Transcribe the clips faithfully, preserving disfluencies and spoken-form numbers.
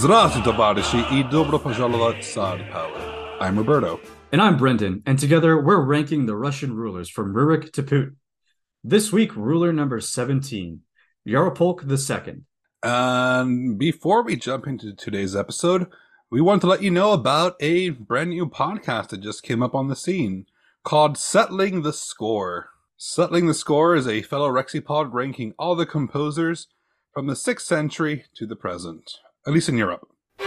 Здравствуйте, товарищи, и добро пожаловать в Side Power. I'm Roberto. And I'm Brendan, and together we're ranking the Russian rulers from Rurik to Putin. This week, ruler number seventeen, Yaropolk the Second. And before we jump into today's episode, we want to let you know about a brand new podcast that just came up on the scene called Settling the Score. Settling the Score is a fellow Rexipod ranking all the composers from the sixth century to the present, at least in Europe.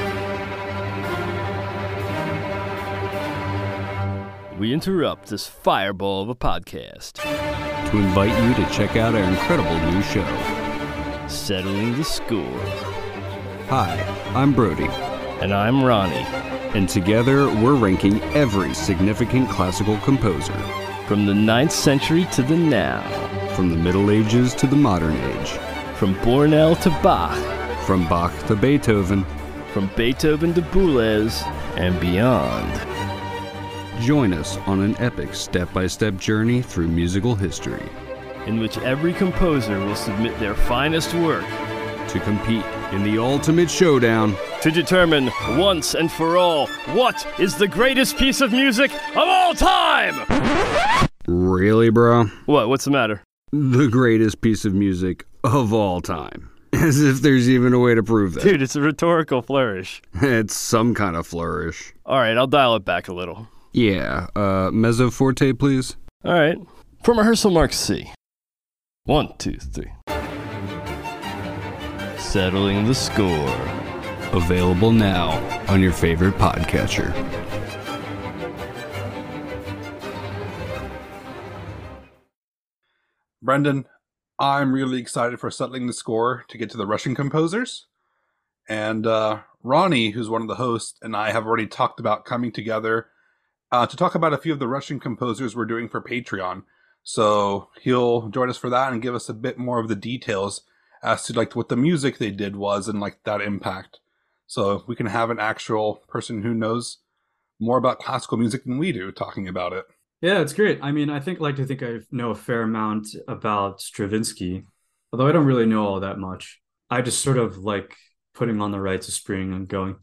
We interrupt this fireball of a podcast to invite you to check out our incredible new show, Settling the Score. Hi, I'm Brody. And I'm Ronnie. And together we're ranking every significant classical composer. From the ninth century to the now. From the Middle Ages to the modern age. From Bornel to Bach. From Bach to Beethoven. From Beethoven to Boulez and beyond. Join us on an epic step-by-step journey through musical history, in which every composer will submit their finest work to compete in the ultimate showdown to determine once and for all what is the greatest piece of music of all time! Really, bro? What? What's the matter? The greatest piece of music of all time. As if there's even a way to prove that. Dude, it's a rhetorical flourish. It's some kind of flourish. All right, I'll dial it back a little. Yeah, uh, mezzo forte, please. All right. From rehearsal mark C. One, two, three. Settling the Score. Available now on your favorite podcatcher. Brendan, I'm really excited for Settling the Score to get to the Russian composers. And uh, Ronnie, who's one of the hosts, and I have already talked about coming together uh, to talk about a few of the Russian composers we're doing for Patreon. So he'll join us for that and give us a bit more of the details as to like what the music they did was and like that impact. So we can have an actual person who knows more about classical music than we do talking about it. Yeah, it's great. I mean, I think like to think I know a fair amount about Stravinsky, although I don't really know all that much. I just sort of like putting on the Rites of Spring and going,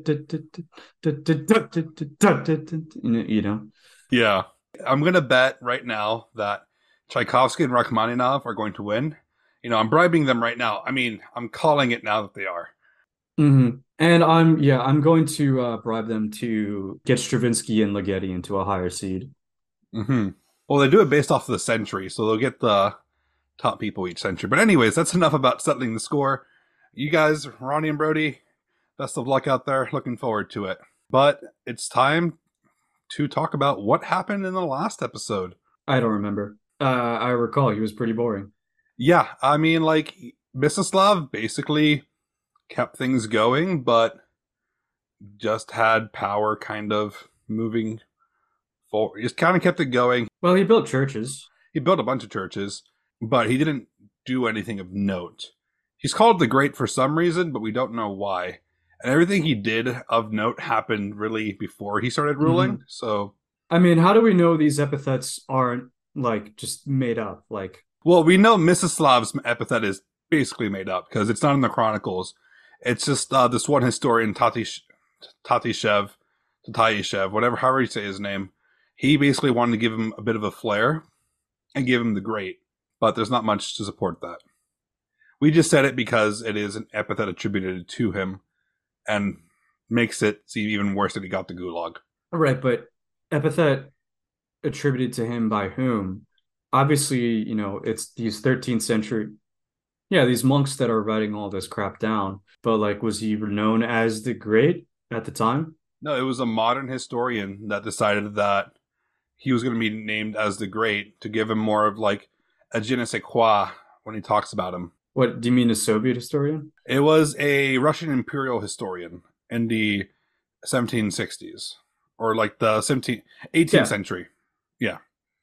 you know. Yeah, I'm gonna bet right now that Tchaikovsky and Rachmaninoff are going to win. You know, I'm bribing them right now. I mean, I'm calling it now that they are. Mm-hmm. And I'm yeah, I'm going to uh, bribe them to get Stravinsky and Ligeti into a higher seed. Mm-hmm. Well, they do it based off of the century, so they'll get the top people each century. But anyways, that's enough about Settling the Score. You guys, Ronnie and Brody, best of luck out there. Looking forward to it. But it's time to talk about what happened in the last episode. I don't remember. Uh, I recall he was pretty boring. Yeah, I mean, like, Mstislav basically kept things going, but just had power kind of moving forward. He just kind of kept it going. Well, he built churches. He built a bunch of churches, but he didn't do anything of note. He's called the Great for some reason, but we don't know why. And everything he did of note happened really before he started ruling. Mm-hmm. So, I mean, how do we know these epithets aren't like just made up? Like, well, we know Mstislav's epithet is basically made up because it's not in the chronicles. It's just uh, this one historian, Tatish, Tatishev, Tatayeshev, whatever, however you say his name. He basically wanted to give him a bit of a flair and give him the Great, but there's not much to support that. We just said it because it is an epithet attributed to him and makes it seem even worse that he got the gulag. Right, but epithet attributed to him by whom? Obviously, you know, it's these thirteenth century, yeah, these monks that are writing all this crap down. But like, was he known as the Great at the time? No, it was a modern historian that decided that he was going to be named as the Great to give him more of like a je ne sais quoi when he talks about him. What, do you mean a Soviet historian? It was a Russian imperial historian in the seventeen sixties or like the seventeenth, eighteenth yeah. century. Yeah.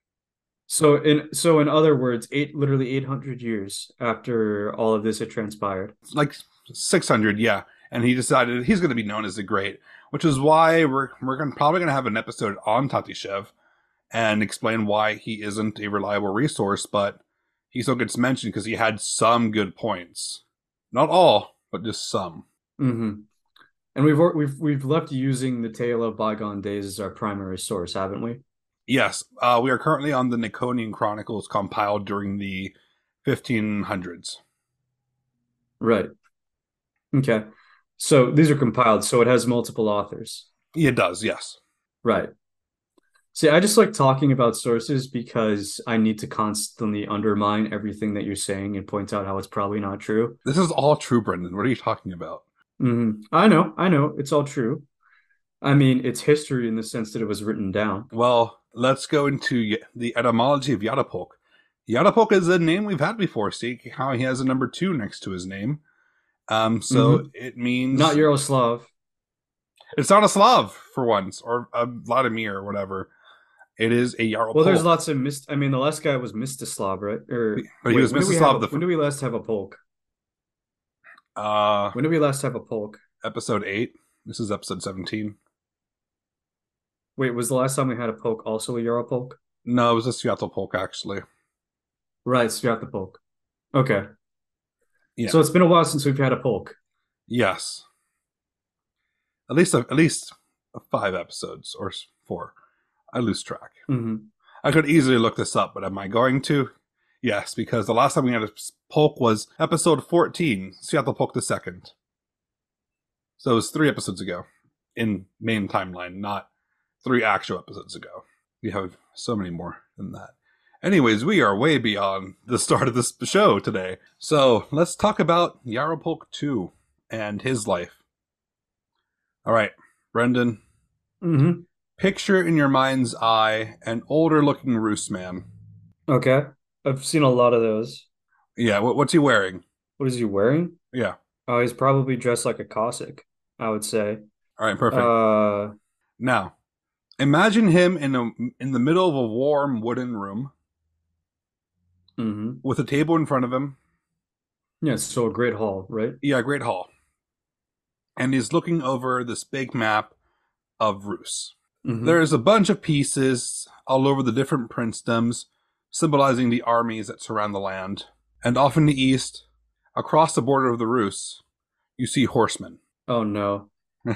So in so in other words, eight literally eight hundred years after all of this had transpired. Like six hundred, yeah. And he decided he's going to be known as the Great, which is why we're we're gonna, probably going to have an episode on Tatishev and explain why he isn't a reliable resource, but he still gets mentioned because he had some good points. Not all, but just some. Mm-hmm. And we've we've we've left using the Tale of Bygone Days as our primary source, haven't we? Yes, uh, we are currently on the Niconian Chronicles compiled during the fifteen hundreds. Right. Okay. So these are compiled, so it has multiple authors. It does, yes. Right. See, I just like talking about sources because I need to constantly undermine everything that you're saying and point out how it's probably not true. This is all true, Brendan. What are you talking about? Mm-hmm. I know, I know, it's all true. I mean, it's history in the sense that it was written down. Well, let's go into the etymology of Yarapulke. Yarapulke is a name we've had before. See how he has a number two next to his name. Um, so mm-hmm. it means not Yaroslav. It's not a Slav for once, or a Vladimir or whatever. It is a Yarapulke. Well, there's lots of mist. I mean, the last guy was Mstislav, right? Or but he wait, was Mstislav. The... When do we last have a polk? Uh, when did we last have a polk? Episode eight. This is episode seventeen. Wait, was the last time we had a polk also a Yarapulke? No, it was a Sviatopolk, actually. Right, Sviatopolk. Okay. Yeah. So it's been a while since we've had a polk. Yes. At least at least five episodes or four. I lose track. Mm-hmm. I could easily look this up, but am I going to? Yes, because the last time we had a polk was episode fourteen, Sviatopolk the Second. So it was three episodes ago in main timeline, not three actual episodes ago. We have so many more than that. Anyways, we are way beyond the start of this show today. So let's talk about Yarapulke the Second and his life. All right, Brendan. Mm-hmm. Picture in your mind's eye an older looking Rus man. Okay. I've seen a lot of those. Yeah, what, what's he wearing? What is he wearing? Yeah. Oh, he's probably dressed like a Cossack, I would say. All right, perfect. Uh, now, imagine him in a in the middle of a warm wooden room mm-hmm. with a table in front of him. Yeah, so a great hall, right? Yeah, great hall. And he's looking over this big map of Rus. Mm-hmm. There's a bunch of pieces all over the different princedoms, symbolizing the armies that surround the land. And off in the east, across the border of the Rus, you see horsemen. Oh, no.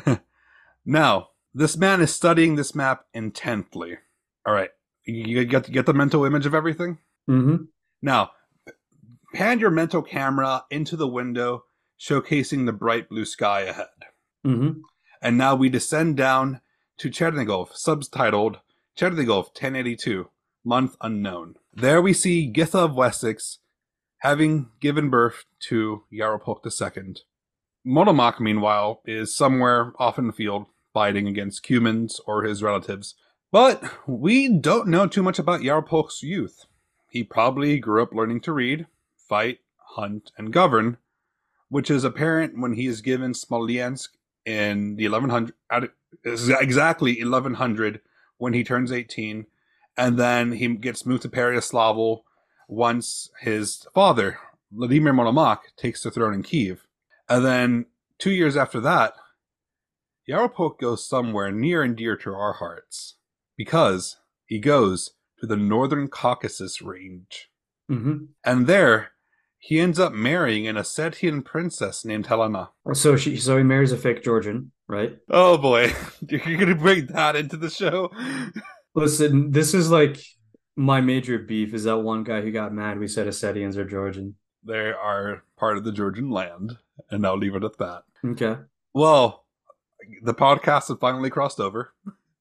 Now, this man is studying this map intently. All right, you get, get the mental image of everything? Mm-hmm. Now, pan your mental camera into the window, showcasing the bright blue sky ahead. Mm-hmm. And now we descend down to Chernigov, subtitled Chernigov ten eighty-two, Month Unknown. There we see Githa of Wessex having given birth to Yarapulke the Second. Monomakh, meanwhile, is somewhere off in the field fighting against Cumans or his relatives. But we don't know too much about Yarapulke's youth. He probably grew up learning to read, fight, hunt, and govern, which is apparent when he is given Smolensk in the eleven hundred, exactly eleven hundred when he turns eighteen, and then he gets moved to Pereyaslav once his father, Vladimir Monomakh, takes the throne in Kiev. And then two years after that, Yarapulke goes somewhere near and dear to our hearts, because he goes to the Northern Caucasus range. Mm-hmm. And there, he ends up marrying an Ossetian princess named Helena. So she, so he marries a fake Georgian, right? Oh boy, you're gonna bring that into the show? Listen, this is like my major beef is that one guy who got mad we said Ossetians are Georgian. They are part of the Georgian land, and I'll leave it at that. Okay. Well, the podcast has finally crossed over.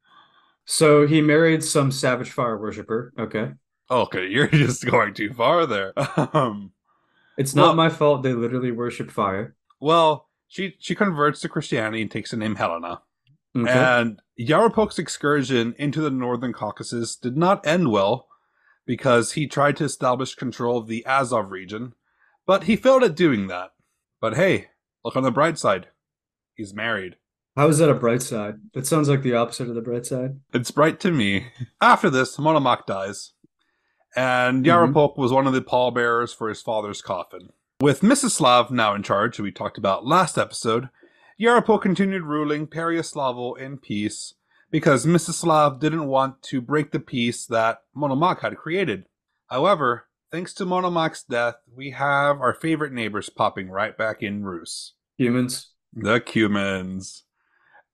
So he married some savage fire worshiper. Okay. Okay, you're just going too far there. Um, it's not well, my fault they literally worship fire. Well, she she converts to Christianity and takes the name Helena. Okay. And Yarapulke's excursion into the Northern Caucasus did not end well because he tried to establish control of the Azov region, but he failed at doing that. But hey, look on the bright side. He's married. How is that a bright side? That sounds like the opposite of the bright side. It's bright to me. After this, Monomakh dies, and Yarapulke mm-hmm. was one of the pallbearers for his father's coffin. With Mstislav now in charge, who we talked about last episode, Yarapulke continued ruling Pereyaslav in peace because Mstislav didn't want to break the peace that Monomakh had created. However, thanks to Monomakh's death, we have our favorite neighbors popping right back in Rus. Humans. The Cumans.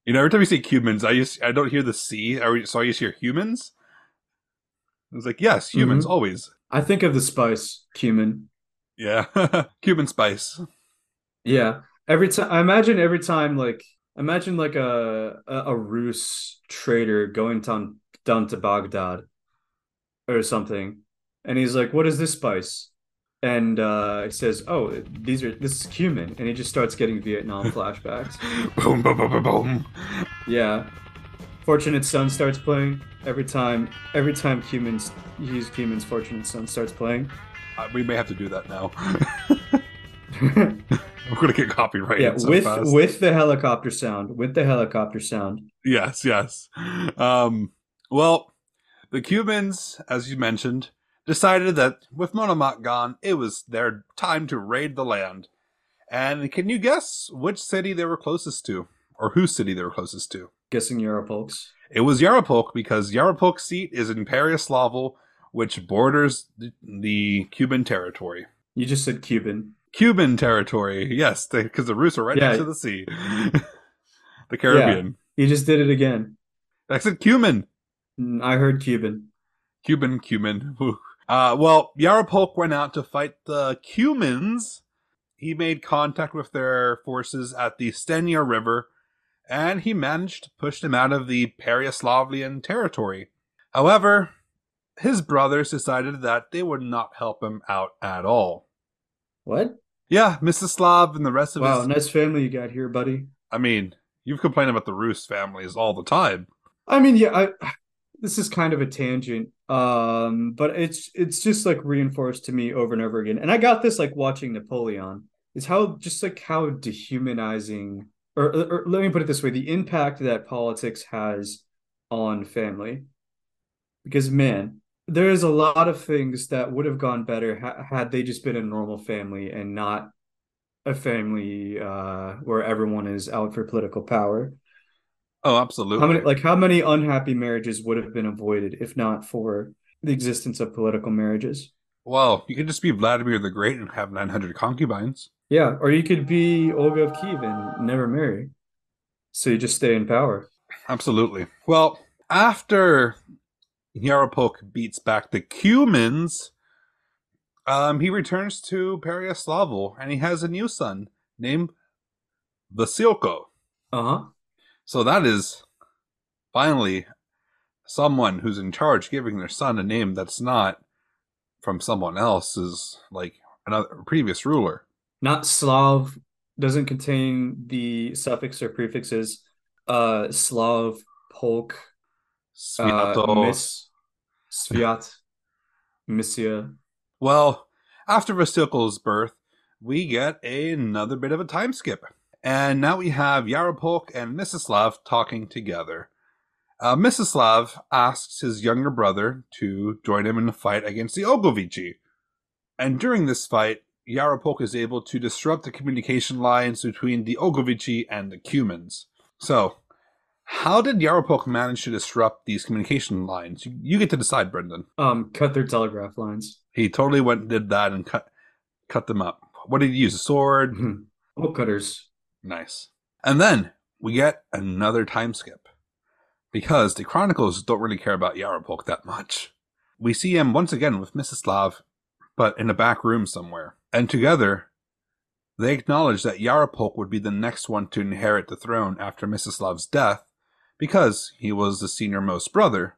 You know, every time you say Cumans, I just I don't hear the C, I- so I just hear humans. I was like, yes, humans, Mhm. always. I think of the spice, cumin. Yeah. Cuban spice. Yeah. Every time I imagine every time like imagine like a a, a Rus trader going down down to Baghdad or something, and he's like, "What is this spice?" And uh, he says, "Oh, these are this is cumin," and he just starts getting Vietnam flashbacks. Boom, boom, boom, boom, boom. Yeah. Fortunate Son starts playing every time. Every time Cumin's use Cumin's Fortunate Son starts playing. Uh, we may have to do that now. We're gonna get copyrighted Yeah, so with fast. with the helicopter sound, with the helicopter sound. Yes, yes. Um, well, the Cubans, as you mentioned, decided that with Monomoc gone, it was their time to raid the land. And can you guess which city they were closest to? Or whose city they were closest to? Guessing Europolks. It was Yarapulk, because Yarapulk's seat is in Pereyaslav, which borders the, the Cuban territory. You just said Cuban. Cuban territory, yes, because the Rus are right Yeah. next to the sea. The Caribbean. You just did it again. I said Cuban. Mm, I heard Cuban. Cuban, Cuban. Uh, well, Yarapulk went out to fight the Cumans. He made contact with their forces at the Stenya River, and he managed to push them out of the Pereyaslavian territory. However, his brothers decided that they would not help him out at all. What? Yeah, Mstislav and the rest of Wow, his... nice family you got here, buddy. I mean, you've complained about the Rus families all the time. I mean, yeah, I this is kind of a tangent. Um, but it's it's just like reinforced to me over and over again. And I got this like watching Napoleon. Is how just like how dehumanizing or, or let me put it this way, the impact that politics has on family. Because man, there is a lot of things that would have gone better ha- had they just been a normal family and not a family uh, where everyone is out for political power. Oh, absolutely. How many like how many unhappy marriages would have been avoided if not for the existence of political marriages? Well, you could just be Vladimir the Great and have nine hundred concubines. Yeah, or you could be Olga of Kiev and never marry. So you just stay in power. Absolutely. Well, after Yarapulk beats back the Cumans, um, he returns to Pereyaslav, and he has a new son named Vasilko. Uh-huh. So that is finally someone who's in charge giving their son a name that's not from someone else's, like another previous ruler. Not Slav, doesn't contain the suffix or prefixes uh Slav, Polk, Sviato. uh Miss, Sviat, Missia. Well, after Vasilko's birth, we get another bit of a time skip. And now we have Yarapulk and Mstislav talking together. Uh, Mstislav asks his younger brother to join him in a fight against the Ogovici. And during this fight, Yarapulk is able to disrupt the communication lines between the Ogovici and the Cumans. So, how did Yarapulk manage to disrupt these communication lines? You, you get to decide, Brendan. Um, cut their telegraph lines. He totally went and did that and cut cut them up. What did he use? A sword? Bolt cutters. Nice. And then we get another time skip, because the Chronicles don't really care about Yarapulk that much. We see him once again with Mstislav, but in a back room somewhere. And together, they acknowledge that Yarapulk would be the next one to inherit the throne after Mstislav's death, because he was the senior-most brother,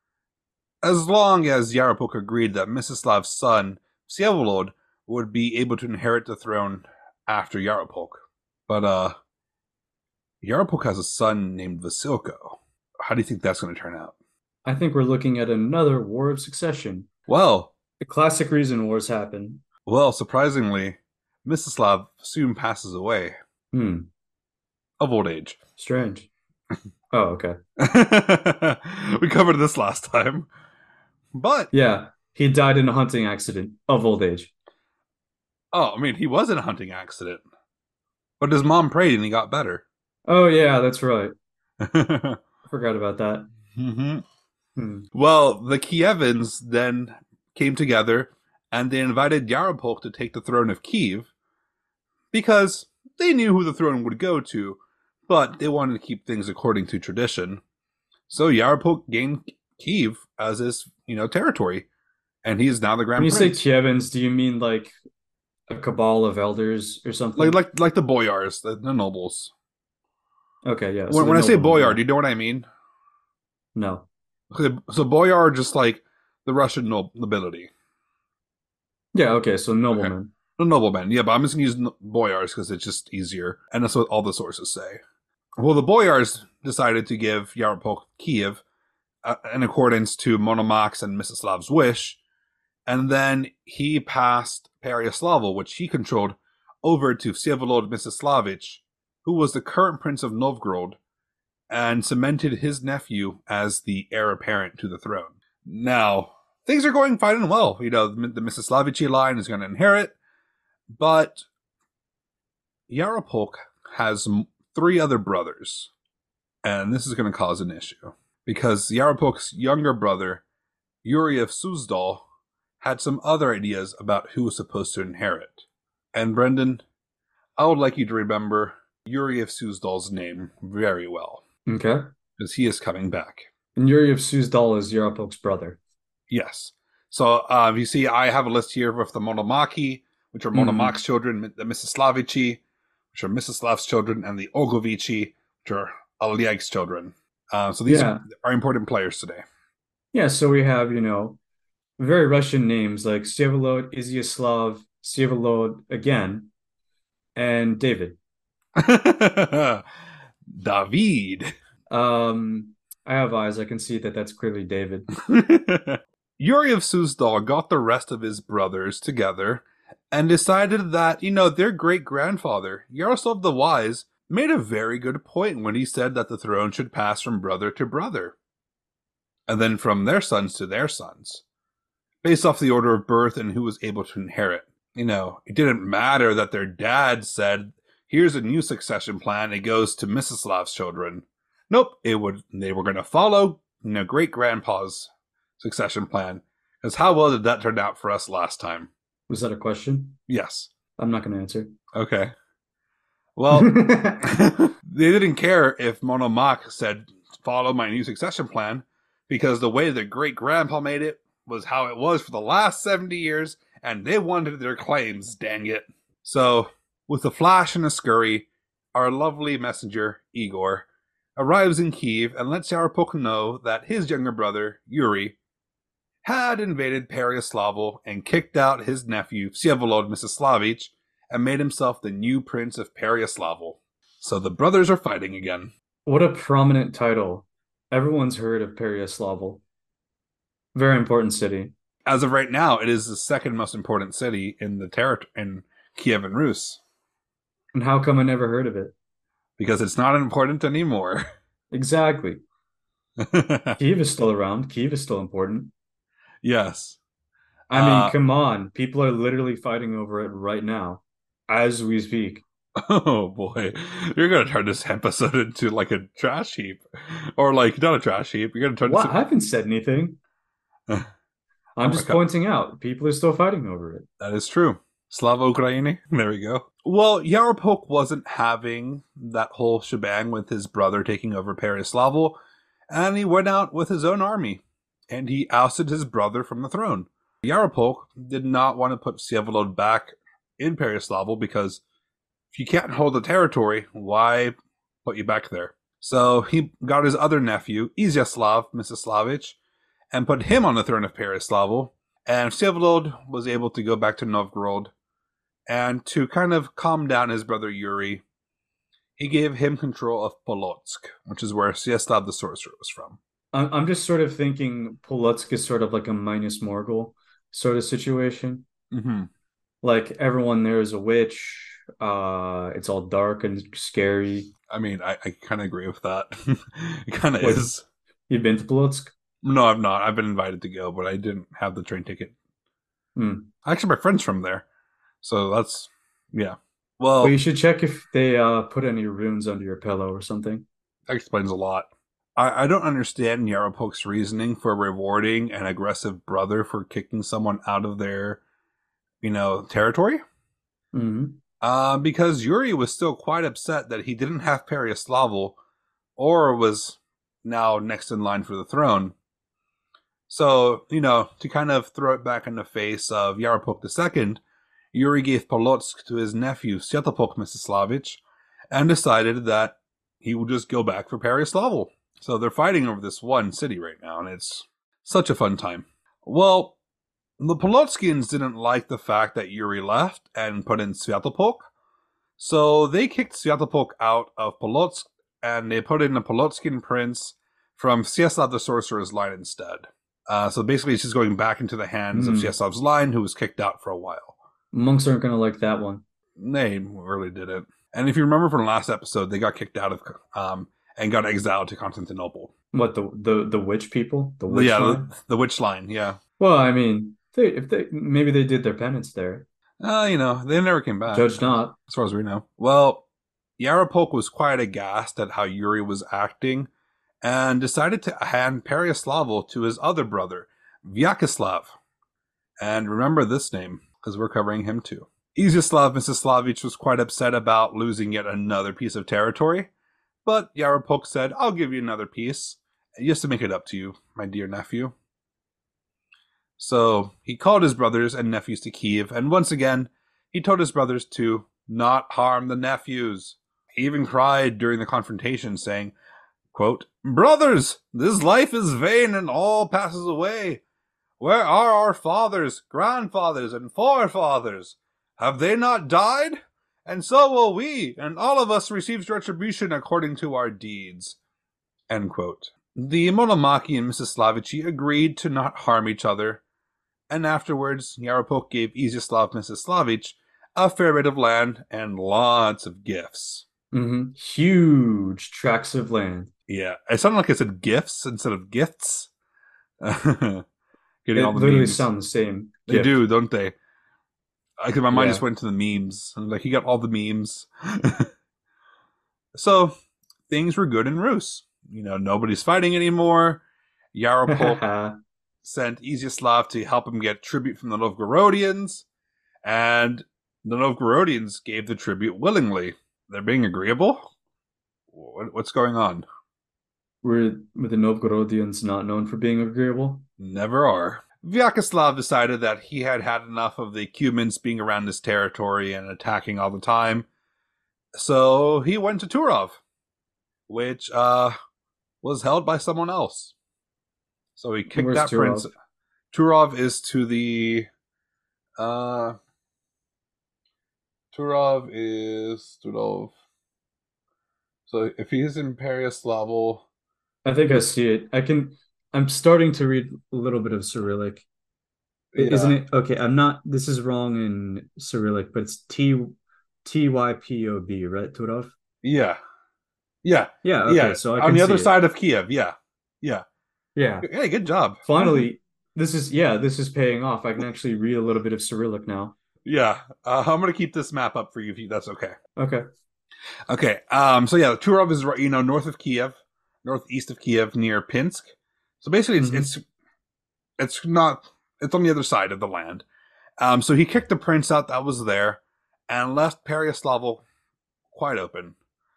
as long as Yarapulk agreed that Mstislav's son, Vsevolod, would be able to inherit the throne after Yarapulk. But, uh, Yarapulk has a son named Vasilko. How do you think that's going to turn out? I think we're looking at another war of succession. Well, The classic reason wars happen. well, surprisingly, Mstislav soon passes away Hmm. of old age. Strange. Oh, okay. We covered this last time. But, Yeah, he died in a hunting accident of old age. oh, I mean, he was in a hunting accident. But his mom prayed and he got better. Oh, yeah, that's right. mm-hmm. I forgot about that. Hmm. Well, the Kievans then came together and they invited Yarapulk to take the throne of Kiev, because they knew who the throne would go to, but they wanted to keep things according to tradition. So Yarapok gained Kiev as his, you know, territory, and he is now the Grand When you Prince. say Kievans, do you mean like a cabal of elders or something? Like like like the boyars, the, the nobles. Okay, yeah. When, the when I say noblemen, boyar, yeah. do you know what I mean? No. Okay, so boyar are just like the Russian nob- nobility. Yeah, okay, so noblemen. The noblemen, yeah, but I'm just going to use no- boyars because it's just easier, and that's what all the sources say. Well, the boyars decided to give Yarapok Kiev uh, in accordance to Monomach's and Mstislav's wish, and then he passed Pereyaslav, which he controlled, over to Vsevolod Mstislavich, who was the current prince of Novgorod, and cemented his nephew as the heir apparent to the throne. Now, things are going fine and well. You know, the Mstislavichi line is going to inherit, but Yarapok has three other brothers, and this is going to cause an issue, because Yarapok's younger brother, Yuri of Suzdal, had some other ideas about who was supposed to inherit. And Brendan, I would like you to remember Yuri of Suzdal's name very well, Okay. because he is coming back. And Yuri of Suzdal is Yarapok's brother. Yes. So uh, you see, I have a list here with the Monomaki, which are Monomach's mm. children, the Mstislavichi, which are Mstislav's children, and the Ogovichi, which are Oleg's children. Uh, so these yeah. are, are important players today. Yeah, so we have, you know, very Russian names like Vsevolod, Izyaslav, Vsevolod again, and David. David. Um, I have eyes. I can see that that's clearly David. Yuri of Suzdal got the rest of his brothers together and decided that, you know, their great-grandfather, Yaroslav the Wise, made a very good point when he said that the throne should pass from brother to brother, and then from their sons to their sons, based off the order of birth and who was able to inherit. You know, it didn't matter that their dad said, here's a new succession plan, it goes to Mstislav's children. Nope, it would. They were going to follow, you know, great-grandpa's succession plan. Because how well did that turn out for us last time? Was that a question? Yes. I'm not going to answer. Okay. Well, they didn't care if Monomach said, follow my new succession plan, because the way that great-grandpa made it was how it was for the last seventy years, and they wanted their claims, dang it. So, with a flash and a scurry, our lovely messenger, Igor, arrives in Kiev and lets Yarapok know that his younger brother, Yuri, had invaded Pereyaslav and kicked out his nephew, Vsevolod Mstislavich, and made himself the new prince of Pereyaslav. So the brothers are fighting again. What a prominent title. Everyone's heard of Pereyaslav. Very important city. As of right now, it is the second most important city in the territory in Kievan Rus. And how come I never heard of it? Because it's not important anymore. Exactly. Kiev is still around. Kiev is still important. Yes. I mean, uh, come on. People are literally fighting over it right now, as we speak. Oh, boy. You're going to turn this episode into like a trash heap. Or like, not a trash heap. You're going to turn What? this... I haven't said anything. I'm oh just pointing out. People are still fighting over it. That is true. Slava Ukraini. There we go. Well, Yarapok wasn't having that whole shebang with his brother taking over Pereyaslav, and he went out with his own army, and he ousted his brother from the throne. Yarapok did not want to put Vsevolod back in Pereyaslav because if you can't hold the territory, why put you back there? So he got his other nephew, Izyaslav Mstislavich, and put him on the throne of Pereyaslav, and Vsevolod was able to go back to Novgorod. And to kind of calm down his brother Yuri, he gave him control of Polotsk, which is where Syaslav the sorcerer was from. I'm just sort of thinking Polotsk is sort of like a Minas Morgul sort of situation. Mm-hmm. Like everyone there is a witch. Uh, it's all dark and scary. I mean, I, I kind of agree with that. It kind of Wait, is. You've been to Polotsk? No, I've not. I've been invited to go, but I didn't have the train ticket. Hmm. Actually, my friend's from there. So that's, yeah. Well, well, you should check if they uh, put any runes under your pillow or something. That explains a lot. I, I don't understand Yarapok's reasoning for rewarding an aggressive brother for kicking someone out of their, you know, territory. Mm-hmm. Uh, because Yuri was still quite upset that he didn't have Peryaslavel, or was now next in line for the throne. So, you know, to kind of throw it back in the face of Yaropolk the Second, Yuri gave Polotsk to his nephew Sviatopolk Mstislavich, and decided that he would just go back for Peryaslavel. So they're fighting over this one city right now, and it's such a fun time. Well, the Polotskians didn't like the fact that Yuri left and put in Sviatopolk, so they kicked Sviatopolk out of Polotsk, and they put in a Polotskian prince from Sviaslav the Sorcerer's line instead. Uh, so basically, it's just going back into the hands mm. of Sviatoslav's line, who was kicked out for a while. Monks aren't going to like that one. They really didn't. And if you remember from the last episode, they got kicked out of um, and got exiled to Constantinople. What, the the, the witch people? The witch yeah, line? The, the witch line, yeah. Well, I mean, they, if they maybe they did their penance there. Uh, you know, they never came back. Judge not. As far as we know. Well, Yaropolk was quite aghast at how Yuri was acting, and decided to hand Peryaslavel to his other brother, Vyacheslav. And remember this name, because we're covering him too. Iziaslav Mstislavich was quite upset about losing yet another piece of territory, but Yaropolk said, I'll give you another piece, just to make it up to you, my dear nephew. So he called his brothers and nephews to Kiev, and once again, he told his brothers to not harm the nephews. He even cried during the confrontation, saying, quote, Brothers, this life is vain and all passes away. Where are our fathers, grandfathers, and forefathers? Have they not died? And so will we, and all of us receive retribution according to our deeds. End quote. The Monomaki and Mstislavichi agreed to not harm each other, and afterwards Yaropolk gave Iziaslav Mstislavich a fair bit of land and lots of gifts. Mm-hmm. Huge tracts of land. Yeah, it sounded like I said gifts instead of gifts. Getting They all the literally memes. sound the same. They Gift. do, don't they? I my mind Yeah. just went to the memes. I'm like, he got all the memes. So things were good in Rus. You know, nobody's fighting anymore. Yaropolk sent Iziaslav to help him get tribute from the Novgorodians, and the Novgorodians gave the tribute willingly. They're being agreeable? What, what's going on? Were, were the Novgorodians not known for being agreeable? Never are. Vyacheslav decided that he had had enough of the Cumans being around his territory and attacking all the time, so he went to Turov, which uh, was held by someone else. So he kicked Where's that Turov? prince. Turov is to the... Uh, Turov is... Turov. So if he's in Peryaslavel... I think I see it. I can. I'm starting to read a little bit of Cyrillic. I- Yeah. Isn't it? Okay, I'm not. This is wrong in Cyrillic, but it's T T Y P O B, right, Turov? Yeah. Yeah. Yeah. Okay. yeah. So I On can the see other it. side of Kiev. Yeah. Yeah. Yeah. Hey, good job. Finally, this is yeah. This is paying off. I can actually read a little bit of Cyrillic now. Yeah. Uh, I'm going to keep this map up for you if you, that's okay. Okay. Okay. Um. So yeah, Turov is right, you know, north of Kiev, northeast of Kiev, near Pinsk. So basically, it's Mhm. it's it's not. It's on the other side of the land. Um. So he kicked the prince out that was there, and left Peryaslavel quite open.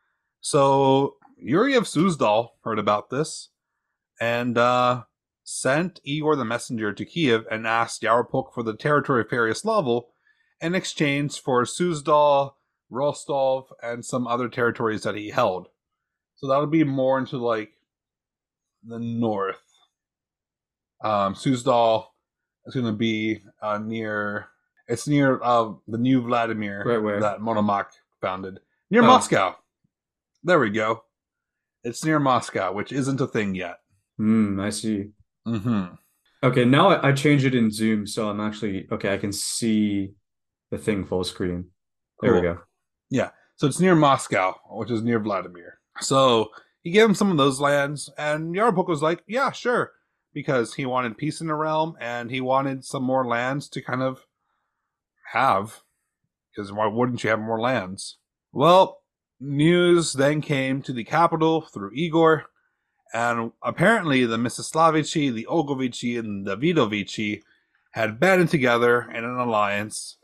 So Yuri of Suzdal heard about this, and uh, sent Igor the messenger to Kiev and asked Yaropolk for the territory of Peryaslavel in exchange for Suzdal, Rostov, and some other territories that he held. So that would be more into like the north. Um, Suzdal is going to be uh, near. It's near uh, the new Vladimir Right where? that Monomakh founded. Near Oh. Moscow. There we go. It's near Moscow, which isn't a thing yet. Hmm. I see. Mm-hmm. Okay. Now I, I changed it in Zoom, so I'm actually okay. I can see the thing full screen. There we Cool. go. Yeah. So it's near Moscow, which is near Vladimir. So he gave him some of those lands, and Yaropolk was like, yeah, sure. Because he wanted peace in the realm, and he wanted some more lands to kind of have. Because why wouldn't you have more lands? Well, news then came to the capital through Igor, and apparently the Mstislavichi, the Olgovichi, and the Vidovici had banded together in an alliance,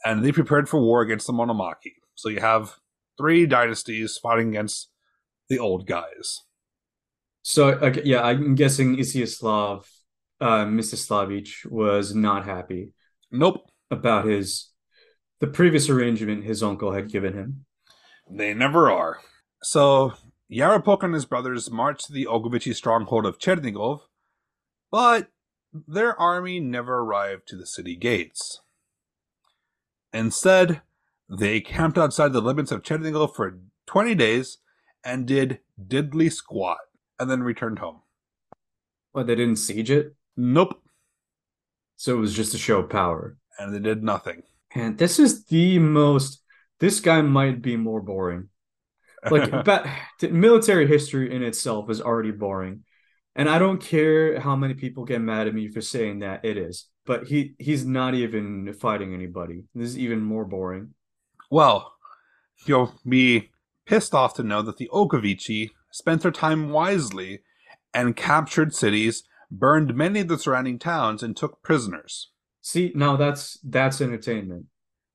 and they prepared for war against the Monomaki. So you have three dynasties fighting against the old guys. So okay, yeah, I'm guessing Isiaslav, uh, Mstislavich was not happy Nope. about his the previous arrangement his uncle had given him. They never are. So Yarapok and his brothers marched to the Ogovichi stronghold of Chernigov, but their army never arrived to the city gates. Instead, they camped outside the limits of Chernigov for twenty days and did diddly squat, and then returned home. What, they didn't siege it? Nope. So it was just a show of power. And they did nothing. And this is the most. This guy might be more boring. Like, but military history in itself is already boring, and I don't care how many people get mad at me for saying that it is. But he he's not even fighting anybody. This is even more boring. Well, you'll be pissed off to know that the Ogovichi spent their time wisely and captured cities, burned many of the surrounding towns, and took prisoners. See, now that's that's entertainment.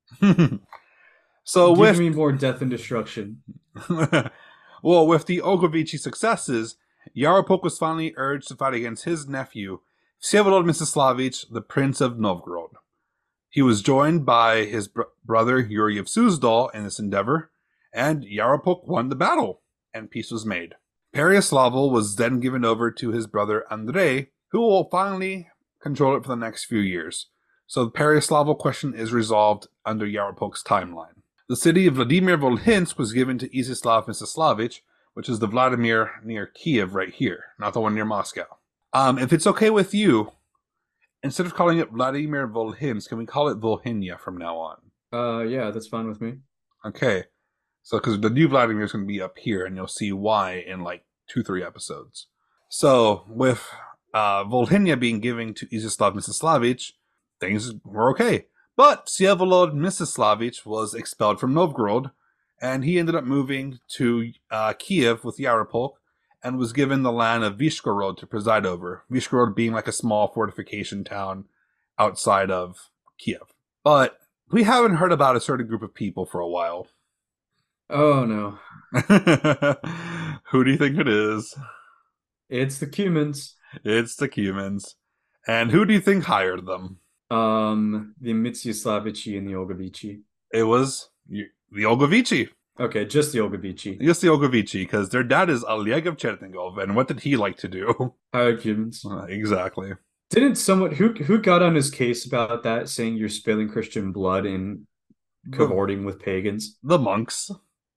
So Give with me more death and destruction. well, with the Ogovichi successes, Yarapok was finally urged to fight against his nephew, Vsevolod Mstislavich, the Prince of Novgorod. He was joined by his br- brother Yuri of Suzdal in this endeavor, and Yarapok won the battle, and peace was made. Peryaslavel was then given over to his brother Andrei, who will finally control it for the next few years. So the Peryaslavel question is resolved under Yarapok's timeline. The city of Vladimir Volhinsk was given to Izislav Mstislavich, which is the Vladimir near Kiev right here, not the one near Moscow. Um, if it's okay with you, instead of calling it Vladimir Volhinsk, can we call it Volhynia from now on? Uh, yeah, that's fine with me. Okay. So, because the new Vladimir is going to be up here, and you'll see why in like two, three episodes. So, with uh, Volhynia being given to Izislav Mstislavich, things were okay. But Vsevolod Mstislavich was expelled from Novgorod, and he ended up moving to uh, Kiev with Yarapok, and was given the land of Vyshgorod to preside over. Vyshgorod being like a small fortification town outside of Kiev. But we haven't heard about a certain group of people for a while. Oh no. Who do you think it is? It's the Cumans. It's the Cumans. And who do you think hired them? Um, the Mstislavichi and the Ogovichi. It was the Ogovichi. Okay, just the Ogovichi. Just the Ogovichi, because their dad is Oleg of Chernigov, and what did he like to do? Hire Cumans. Uh, exactly. Didn't someone who who got on his case about that, saying you're spilling Christian blood and cavorting with pagans? The monks.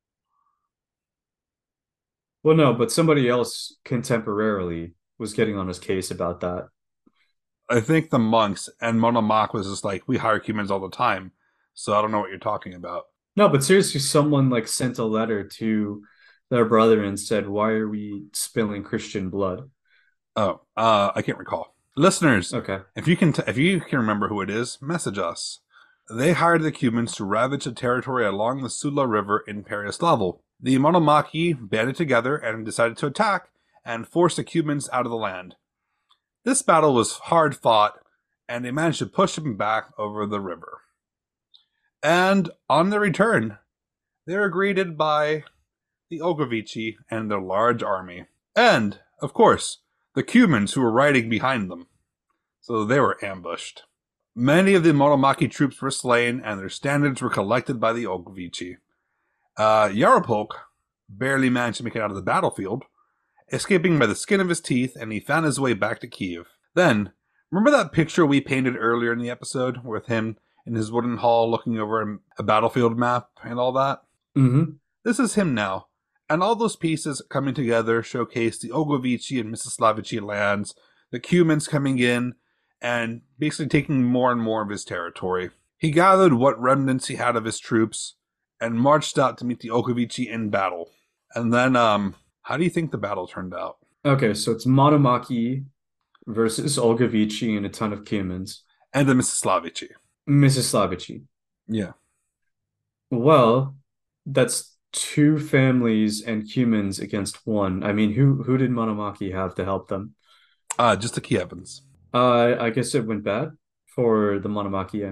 Well, no, but somebody else contemporarily was getting on his case about that. I think the monks and Monomak was just like, we hire humans all the time, so I don't know what you're talking about. No, but seriously, someone like sent a letter to their brother and said, "Why are we spilling Christian blood?" Oh, uh, I can't recall. Listeners, Okay, if you can, t- if you can remember who it is, message us. They hired the Cumans to ravage the territory along the Sula River in Peryaslavel. The Monomaki banded together and decided to attack and force the Cumans out of the land. This battle was hard fought, and they managed to push them back over the river. And on their return, they were greeted by the Ogovichi and their large army. And, of course, the Cumans who were riding behind them. So they were ambushed. Many of the Monomaki troops were slain, and their standards were collected by the Ogovichi. Uh, Yarapok barely managed to make it out of the battlefield, escaping by the skin of his teeth, and he found his way back to Kiev. Then, remember that picture we painted earlier in the episode with him in his wooden hall looking over a battlefield map and all that? mm-hmm. This is him now, and all those pieces coming together showcase the Ogovichi and Mstislavichi lands, the Cumans coming in, and basically taking more and more of his territory. He gathered what remnants he had of his troops, and marched out to meet the Ogovichi in battle. And then, um... how do you think the battle turned out? Okay, so it's Monomaki versus Ogovichi and a ton of Cumans. And the Mstislavichi. Mstislavichi. Yeah. Well, that's two families and Cumans against one. I mean, who who did Monomaki have to help them? Uh, just the Kievans. Uh, I guess it went bad for the Monomaki, I mean.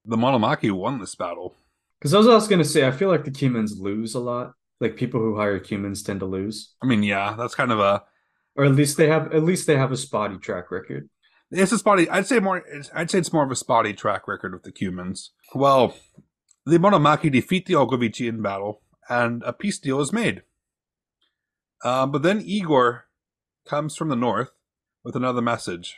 The Monomaki won this battle. Because I was also gonna say, I feel like the Cumans lose a lot. Like people who hire Cumans tend to lose, I mean, yeah, that's kind of a or at least they have at least they have a spotty track record. it's a spotty. I'd say more. It's, I'd say it's more of a spotty track record with the Cumans. Well, the Monomaki defeat the Ogovichi in battle, and a peace deal is made. Uh, but then Igor comes from the north with another message.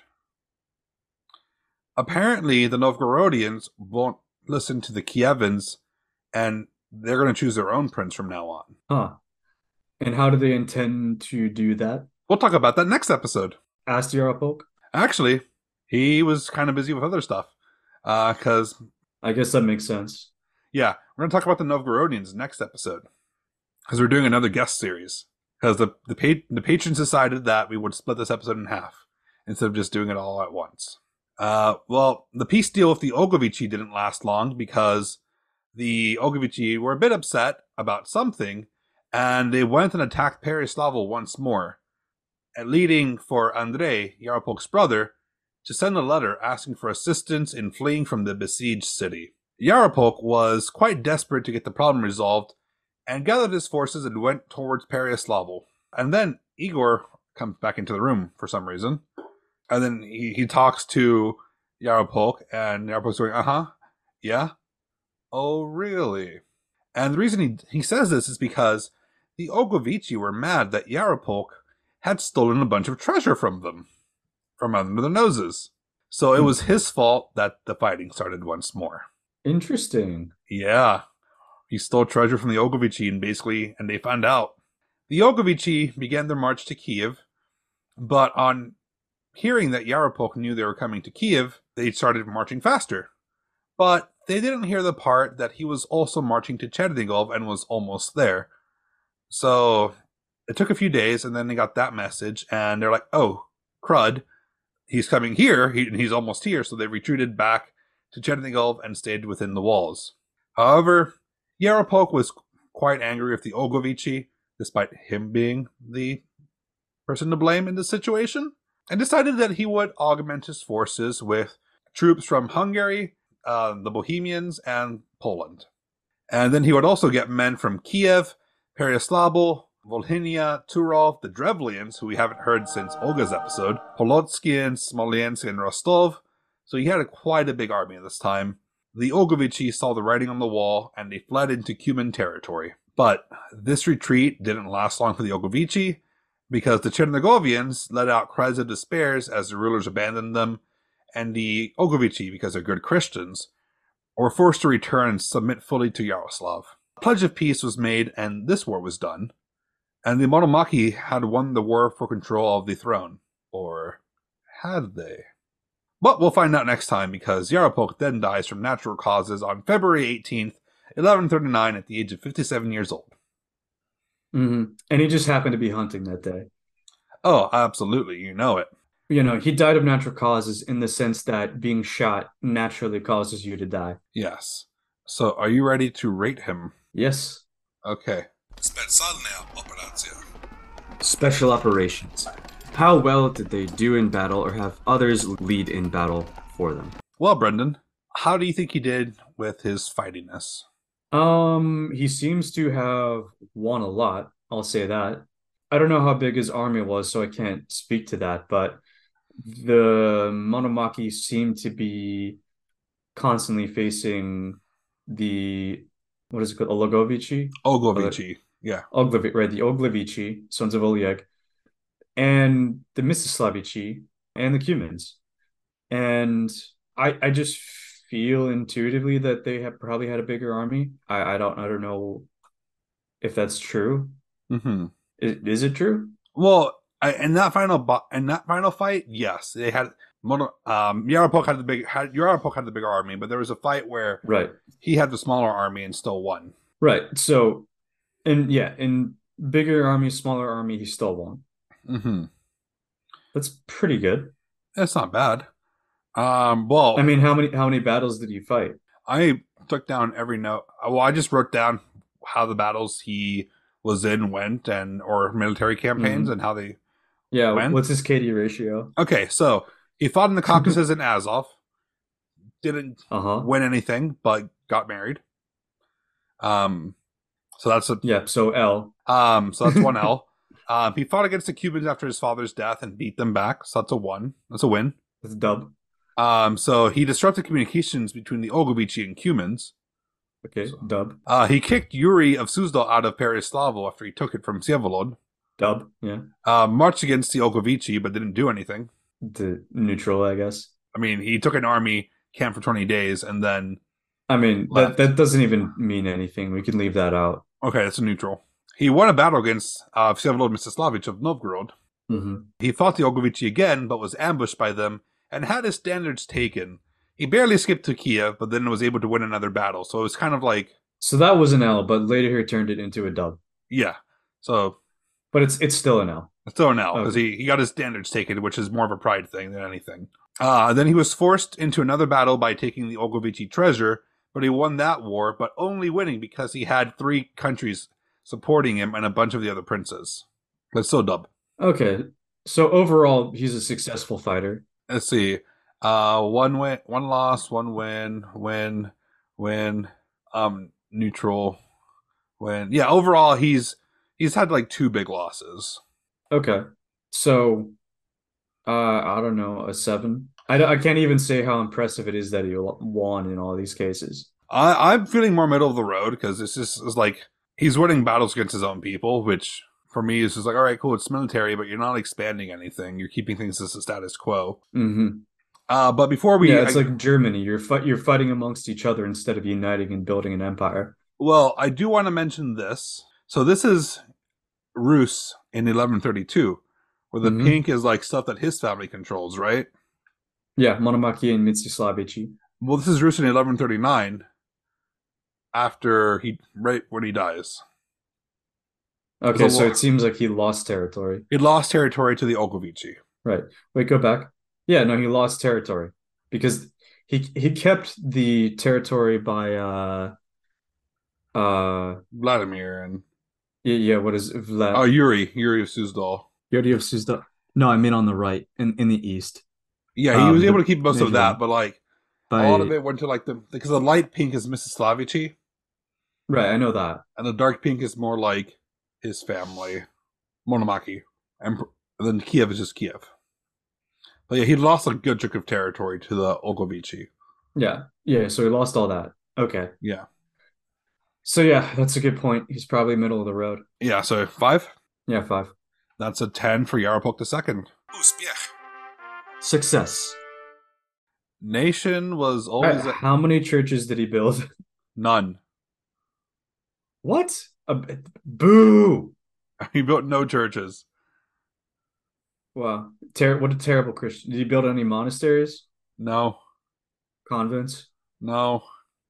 Apparently, the Novgorodians won't listen to the Kievans, and they're going to choose their own prince from now on. Huh. And how do they intend to do that? We'll talk about that next episode. Asked Yarapolk? Actually, he was kind of busy with other stuff. Because, uh, I guess that makes sense. Yeah, we're going to talk about the Novgorodians next episode. Because we're doing another guest series. Because the, the, pa- the patrons decided that we would split this episode in half instead of just doing it all at once. Uh, well, the peace deal with the Ogovichi didn't last long because the Ogovichi were a bit upset about something, and they went and attacked Pereslavo once more, leading for Andrei, Yarapolk's brother, to send a letter asking for assistance in fleeing from the besieged city. Yarapolk was quite desperate to get the problem resolved, and gathered his forces and went towards Pereslavo. And then Igor comes back into the room for some reason. And then he, he talks to Yarapolk, and Yarapolk's going, uh-huh, yeah? Oh, really? And the reason he, he says this is because the Ogovichi were mad that Yarapolk had stolen a bunch of treasure from them, from under their noses. So it was his fault that the fighting started once more. Interesting. Yeah. He stole treasure from the Ogovichi, and basically, and they found out. The Ogovichi began their march to Kiev, but on hearing that Yarapolk knew they were coming to Kiev, they started marching faster. But they didn't hear the part that he was also marching to Chernigov and was almost there. So it took a few days, and then they got that message, and they're like, oh, crud, he's coming here, he, he's almost here, so they retreated back to Chernigov and stayed within the walls. However, Yarapolk was quite angry with the Ogovichi, despite him being the person to blame in this situation, and decided that he would augment his forces with troops from Hungary, uh, the Bohemians, and Poland. And then he would also get men from Kiev, Pereslavo, Volhynia, Turov, the Drevlians, who we haven't heard since Olga's episode, Polotskian, Smolensk, and Rostov. So he had a, quite a big army at this time. The Ogovichi saw the writing on the wall, and they fled into Cuman territory. But this retreat didn't last long for the Ogovichi, because the Chernigovians let out cries of despair as the rulers abandoned them, and the Ogovichi, because they're good Christians, were forced to return and submit fully to Yaroslav. A pledge of peace was made, and this war was done, and the Monomaki had won the war for control of the throne. Or had they? But we'll find out next time, because Yarapolk then dies from natural causes on February eighteenth, eleven thirty-nine, at the age of fifty-seven years old. Mm-hmm. And he just happened to be hunting that day. Oh, absolutely. You know it. You know, he died of natural causes in the sense that being shot naturally causes you to die. Yes. So, are you ready to rate him? Yes. Okay. Specjalna operacja. Special operations. How well did they do in battle, or have others lead in battle for them? Well, Brendan, how do you think he did with his fightiness? Um, he seems to have won a lot. I'll say that. I don't know how big his army was, so I can't speak to that, but the Monomaki seem to be constantly facing the, what is it called, Ogovichi? Ogovichi, yeah. Oglevi, right, the Oglevichi, sons of Oleg, and the Mstislavichi, and the Cumans. And I I just feel intuitively that they have probably had a bigger army. I, I don't I don't know if that's true. Mm-hmm. Is, is it true? Well, I, in that final bu- in that final fight, yes, they had mono, um Yarapolk had the big had Yarapolk had the bigger army, but there was a fight where Right. he had the smaller army and still won. Right. So, and yeah, in bigger army, smaller army, he still won. Mm-hmm. That's pretty good. That's not bad. Um, well, I mean, how many how many battles did he fight? I took down every note. Well, I just wrote down how the battles he was in went, and or military campaigns, mm-hmm. and how they yeah went. What's his K D ratio? Okay, so he fought in the Caucasus and Azov, didn't Uh-huh. win anything, but got married. Um, so that's a Yeah, so L. um, so that's one L. Um, he fought against the Cubans after his father's death and beat them back. So that's a one. That's a win. That's dub. Um, so he disrupted communications between the Ogovici and Cumans. Okay, So- dub. Uh, he kicked Yuri of Suzdal out of Pereslavo after he took it from Vsevolod. Dub, yeah. Uh, marched against the Ogovici, but didn't do anything. The neutral, I guess. I mean, he took an army, camped for twenty days, and then I mean, Left. that that doesn't even mean anything. We can leave that out. okay, that's a neutral. He won a battle against uh, Vsevolod Mstislavich of Novgorod. Mm-hmm. He fought the Ogovici again, but was ambushed by them and had his standards taken. He barely escaped to Kiev, but then was able to win another battle. So it was kind of like, So that was an L, but later he turned it into a dub. yeah. So But it's it's still an L. it's still an L because Okay. he, he got his standards taken, which is more of a pride thing than anything. Uh, then he was forced into another battle by taking the Ogovici treasure, but he won that war, but only winning because he had three countries supporting him and a bunch of the other princes. But still dub. Okay. So overall, he's a successful fighter. Let's see. Uh, one win, one loss, one win, win, win, um, neutral, win. Yeah, overall, he's he's had like two big losses. Okay. So, uh, I don't know, a seven. I, don't- I can't even say how impressive it is that he won in all these cases. I, I'm feeling more middle of the road because this is, is like he's winning battles against his own people, which for me is just like, all right, cool, it's military, but you're not expanding anything. You're keeping things as a status quo. Mm-hmm. Uh, but before we, Yeah, it's I- like Germany. You're fi you're fighting amongst each other instead of uniting and building an empire. well, I do want to mention this. So this is Rus in eleven thirty-two, where the Mhm. pink is like stuff that his family controls, right? Yeah, Monomaki and Mstislavici. Well, this is Rus in eleven thirty-nine, after he right when he dies. Okay, There's a so war. it seems like he lost territory. He lost territory to the Ogovici. Right. Wait, go back. Yeah, no, he lost territory because he he kept the territory by uh uh Vladimir and yeah, yeah what is Vlad oh Yuri, Yuri of Suzdal. Yuri of Suzdal. No, I mean on the right in in the east. Yeah, he Um, was able the to keep most of major that, one. but like By a lot of it went to like the because the light pink is Mstislavici, right, I know that. and the dark pink is more like his family, Monomaki, and then Kiev is just Kiev. But yeah, he lost a good chunk of territory to the Ogovici. Yeah. Yeah, so he lost all that. Okay. Yeah, So yeah, that's a good point. He's probably middle of the road. yeah. So five. Yeah, five. That's a ten for Yaropolk the second. Success. Nation was All right, always a- how many churches did he build? none. What? A, boo! He built no churches. Wow. Ter what a terrible Christian. Did he build any monasteries? No, Convents? no.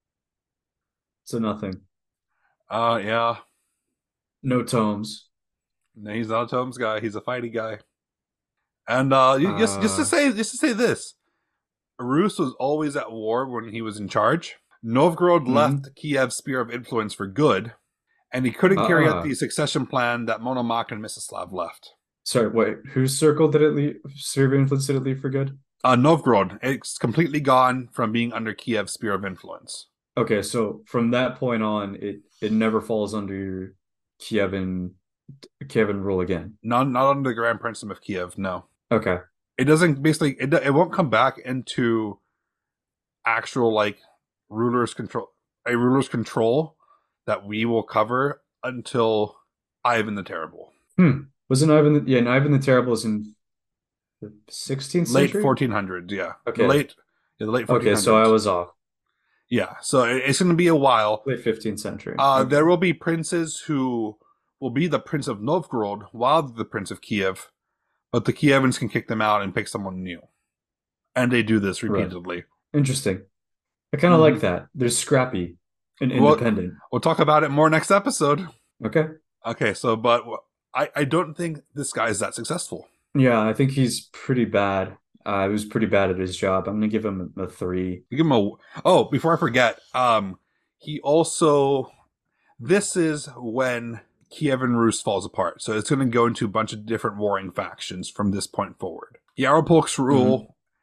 So nothing. Uh, yeah. No tomes. No, he's not a tomes guy. He's a fighty guy. And uh, y- just just to Uh. say just to say this, Rus was always at war when he was in charge. Novgorod Mhm. left Kiev's sphere of influence for good, and he couldn't carry Ah. out the succession plan that Monomak and Mstislav left. Sorry, wait, whose circle did it leave? Sphere of influence did it leave for good? Uh, Novgorod, it's completely gone from being under Kiev's sphere of influence. Okay, so from that point on, it it never falls under Kievan Kievan rule again. Not not under the Grand Princedom of Kiev. No, Okay. it doesn't. Basically, it it won't come back into actual like rulers control a ruler's control that we will cover until Ivan the Terrible, Wasn't Ivan the, yeah, and Ivan the Terrible is in the sixteenth late century? fourteen hundreds. Yeah, Okay. The late yeah, the late fourteen Okay, hundreds. so I was off. yeah. So it- it's going to be a while. Late fifteenth century. Uh, Okay. There will be princes who will be the Prince of Novgorod while they're the Prince of Kiev, but the Kievans can kick them out and pick someone new. And they do this Right. repeatedly. Interesting. I kind of Mhm. like that. They're scrappy and Well- independent. We'll talk about it more next episode. Okay. Okay, so, but I, I don't think this guy is that successful. Yeah, I think he's pretty bad. Uh, he was pretty bad at his job. I'm gonna give him a, a three. Give him a. Oh, before I forget, um, he also. This is when Kievan Rus falls apart. So it's going to go into a bunch of different warring factions from this point forward. Yaropolk's rule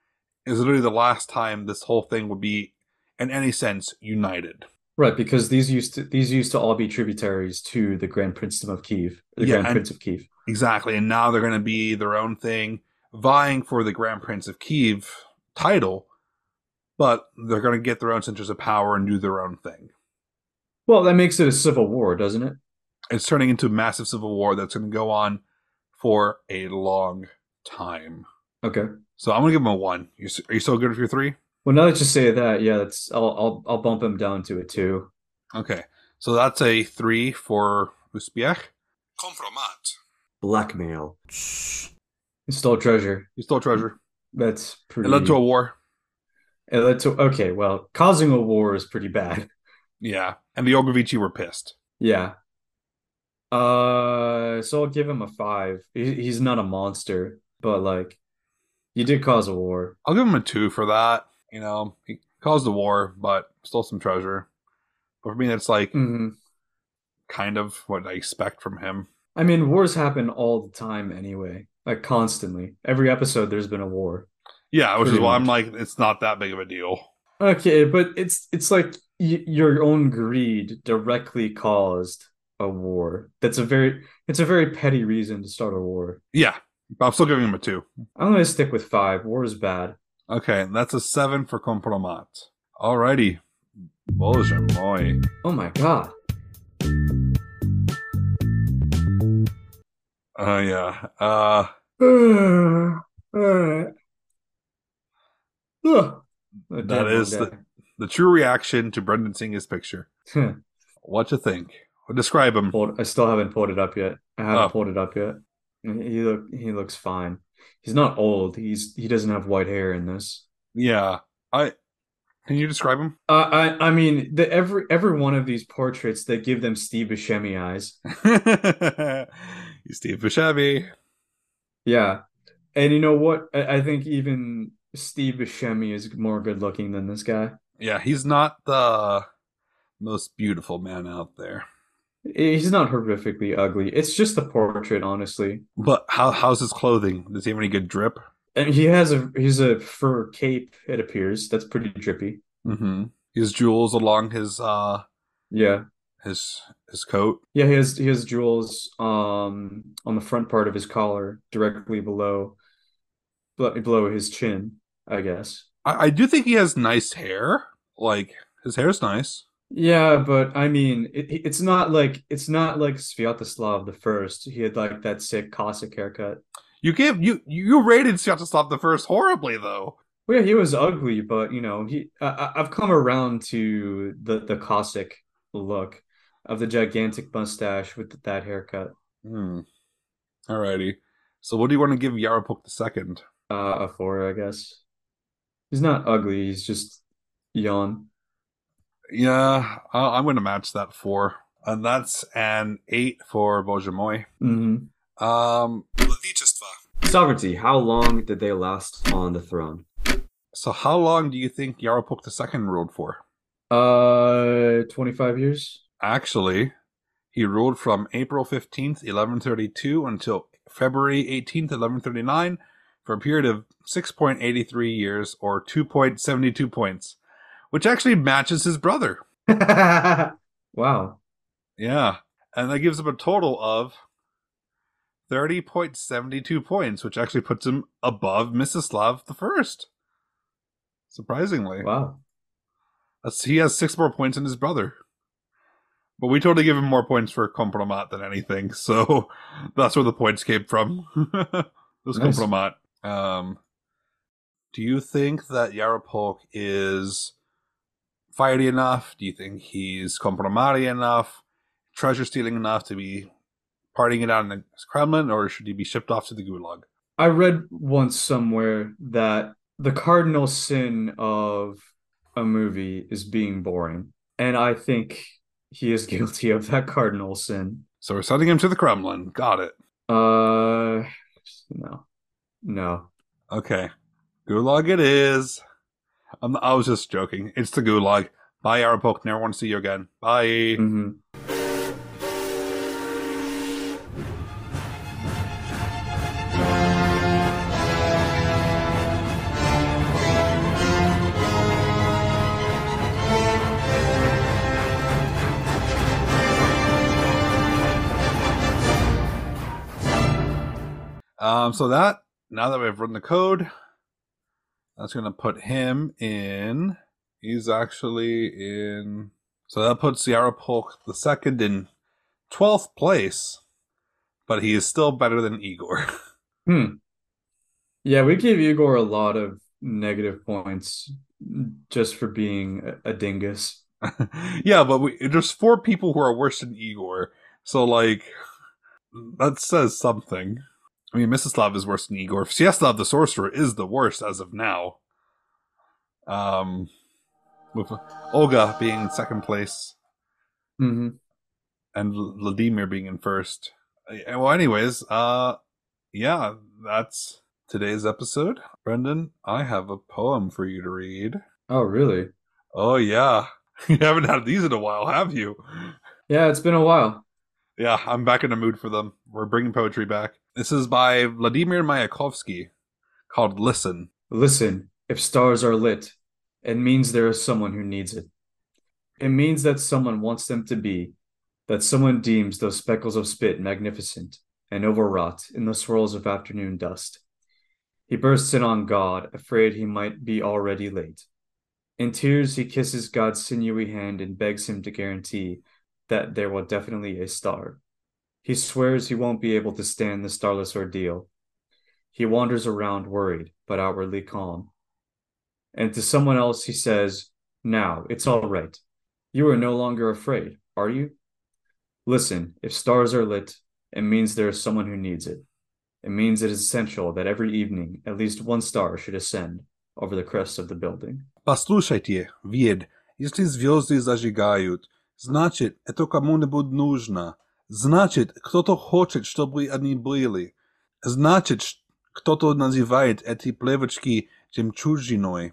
is literally the last time this whole thing would be, in any sense, united. Right, because these used to these used to all be tributaries to the Grand Princedom of Kiev, the Yeah, Grand and- Prince of Kiev. Exactly, and now they're going to be their own thing, vying for the Grand Prince of Kiev title, but they're going to get their own centers of power and do their own thing. Well, that makes it a civil war, doesn't it? It's turning into a massive civil war that's going to go on for a long time. Okay. So I'm going to give him a one. You, are you still good with your three? Well, now that you say that, yeah, that's I'll I'll I'll bump him down to a two. Okay, so that's a three for Uzbek. Compromat. Blackmail. He stole treasure. You stole treasure. That's pretty. It led to a war. It led to okay. Well, causing a war is pretty bad. Yeah, and the Ogrovici were pissed. Yeah. Uh, so I'll give him a five. He, he's not a monster, but like, you did cause a war. I'll give him a two for that. You know, he caused a war, but stole some treasure. But for me, that's like Mm-hmm. kind of what I expect from him. I mean, wars happen all the time anyway, like constantly. Every episode, there's been a war. Yeah, which Pretty is why I'm much. like, it's not that big of a deal. Okay, but it's it's like y your own greed directly caused a war. That's a very it's a very petty reason to start a war. Yeah, but I'm still giving him a two. I'm gonna stick with five. War is bad. Okay, that's a seven for Compromat. Alrighty. Boże moi. Oh my god. Uh, yeah. Uh, Alright. Ugh. A that dead is one the, the true reaction to Brendan seeing his picture. day. What you think? Describe him. Pulled- I still haven't pulled it up yet. I haven't Oh. pulled it up yet. He look he looks fine. He's not old. He's he doesn't have white hair in this. Yeah. I. Can you describe him? Uh, I I mean the every every one of these portraits they give them Steve Buscemi eyes. He's Steve Buscemi. Yeah, and you know what? I, I think even Steve Buscemi is more good looking than this guy. Yeah, he's not the most beautiful man out there. He's not horrifically ugly. It's just the portrait, honestly. But how how's his clothing? Does he have any good drip? And he has a he's a fur cape. It appears that's pretty drippy. Mm-hmm. His jewels along his uh Yeah. his his coat. Yeah, he has he has jewels um on the front part of his collar, directly below bel- below his chin, I guess. I, I do think he has nice hair. Like his hair's nice. Yeah, but I mean, it, it's not like it's not like Sviatoslav the First. He had like that sick Cossack haircut. You gave you you rated Sviatoslav the First horribly though. Well, yeah, he was ugly, but you know, he I, I- I've come around to the the Cossack look of the gigantic mustache with that haircut. Hmm. Alrighty. So what do you want to give Yaropuk the second? Uh, a four, I guess. He's not ugly. He's just yawn. Yeah, uh, I'm going to match that four, and that's an eight for Bojamoy. Mm-hmm. Um, Sovereignty. How long did they last on the throne? so how long do you think Yaropuk the second ruled for? Uh, twenty-five years. Actually, he ruled from April fifteenth, eleven thirty-two until February eighteenth, eleven thirty-nine for a period of six point eight three years or two point seven two points, which actually matches his brother. Wow. Yeah, and that gives him a total of thirty point seven two points, which actually puts him above Mstislav the First. Surprisingly. Wow. That's, he has six more points than his brother. But we totally give him more points for Compromat than anything, so that's where the points came from. This Nice. Compromat. Um, do you think that Yaropolk is fighty enough? Do you think he's Compromati enough? Treasure stealing enough to be partying it out in the Kremlin, or should he be shipped off to the Gulag? I read once somewhere that the cardinal sin of a movie is being boring. And I think he is guilty of that cardinal sin. So we're sending him to the Kremlin. Got it. Uh, no. No. Okay. Gulag it is. I'm, I was just joking. It's the Gulag. Bye, Yaropolk. Never want to see you again. Bye. Mm-hmm. Um, so that, now that we've run the code, that's going to put him in. He's actually in. So that puts Yaropolk the second in twelfth place, but he is still better than Igor. Hmm. Yeah, we gave Igor a lot of negative points just for being a, a dingus. Yeah, but we, there's four people who are worse than Igor. So, like, that says something. I mean, Mstislav is worse than Igor. Sieslav the Sorcerer is the worst as of now. Um, with Olga being in second place. Mm-hmm. And Vladimir being in first. Well, anyways, uh, yeah, that's today's episode. Brendan, I have a poem for you to read. Oh, really? Oh, yeah. You haven't had these in a while, have you? Yeah, it's been a while. Yeah, I'm back in the mood for them. We're bringing poetry back. This is by Vladimir Mayakovsky, called Listen. Listen, if stars are lit, it means there is someone who needs it. It means that someone wants them to be, that someone deems those speckles of spit magnificent and overwrought in the swirls of afternoon dust. He bursts in on God, afraid he might be already late. In tears, he kisses God's sinewy hand and begs him to guarantee that there will definitely a star. He swears he won't be able to stand the starless ordeal. He wanders around worried, but outwardly calm. And to someone else, he says, now, it's all right. You are no longer afraid, are you? Listen, if stars are lit, it means there is someone who needs it. It means it is essential that every evening at least one star should ascend over the crest of the building. Послушайте, Вид, если звезды зажигают, значит, это кому-нибудь нужно. Значит, кто-то хочет, чтобы они были. Значит, кто-то называет эти плевочки жемчужиной.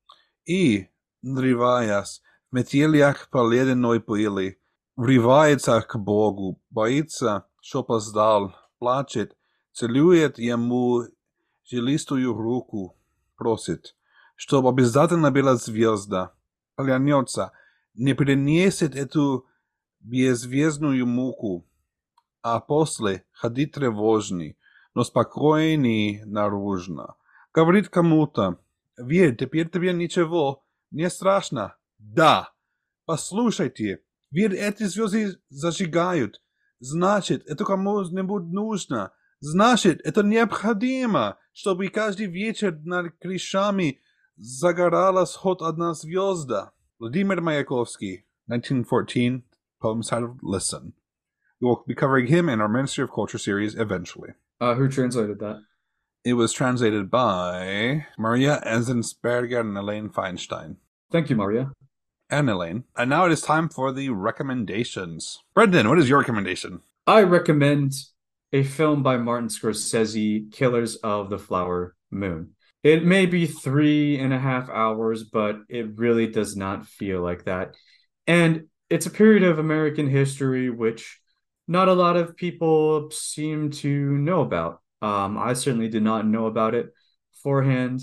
И, надрываясь в метельях по ледяной пыли, врывается к Богу, боится, что опоздал, плачет, целует ему жилистую руку, просит, чтобы обязательно была звезда, клянется, не перенесет эту беззвездную муку, а после ходит тревожный, но спокойный наружно. Говорит кому-то, Вид, теперь тебе ничего не страшно. Да, послушайте, Вид, эти звезды зажигают. Значит, это кому-нибудь нужно. Значит, это необходимо, чтобы каждый вечер над крышами загоралась хоть одна звезда. Vladimir Mayakovsky, nineteen fourteen, poem titled Listen. We will be covering him in our Ministry of Culture series eventually. Uh, who translated that? It was translated by Maria Enzensberger and Elaine Feinstein. Thank you, Maria. And Elaine. And now it is time for the recommendations. Brendan, what is your recommendation? I recommend a film by Martin Scorsese, Killers of the Flower Moon. It may be three and a half hours, but it really does not feel like that. And it's a period of American history which not a lot of people seem to know about. Um, I certainly did not know about it beforehand.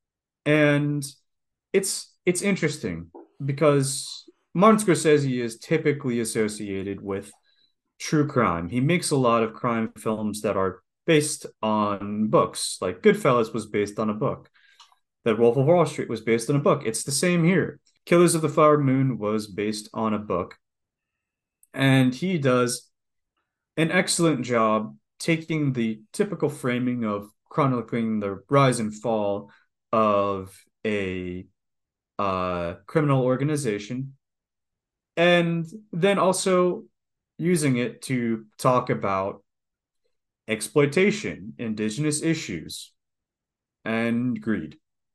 And it's it's interesting because Martin Scorsese is typically associated with true crime. He makes a lot of crime films that are based on books. Like Goodfellas was based on a book. That Wolf of Wall Street was based on a book. It's the same here. Killers of the Flower Moon was based on a book. And he does an excellent job taking the typical framing of chronicling the rise and fall of a uh, criminal organization, and then also using it to talk about exploitation, indigenous issues, and greed.